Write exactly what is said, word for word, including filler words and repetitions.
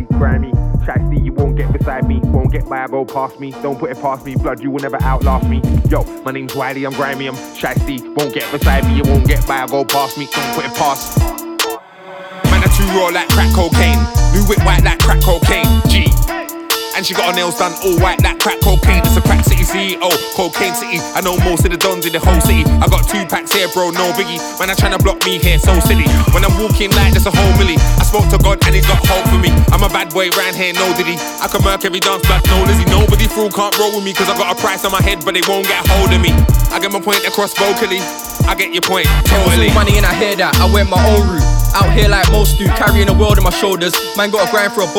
Wiley, grimy. Shiesty, you won't get beside me. Won't get by, go past me. Don't put it past me, blood, you will never outlast me. Yo, my name's Wiley, I'm grimy, I'm shiesty. Won't get beside me, you won't get by, go past me. Don't put it past. Man, I too raw like crack cocaine. New whip white like crack cocaine. G. And she got her nails done all white like crack cocaine. It's a crack city C E O, cocaine city. I know most of the dons in the whole city. I got two packs here, bro, no biggie. Man, I tryna block me here, so silly. When I'm walking like there's a whole milli. I spoke to God and he got hope for me. I'm a bad boy round here, no diddy. I can murk every dance blood, no Lizzie. Nobody through can't roll with me, cause I got a price on my head, but they won't get a hold of me. I get my point across vocally. I get your point, totally. Money and I hear that, I went my own route. Out here like most do, carrying the world on my shoulders. Man got a grind for a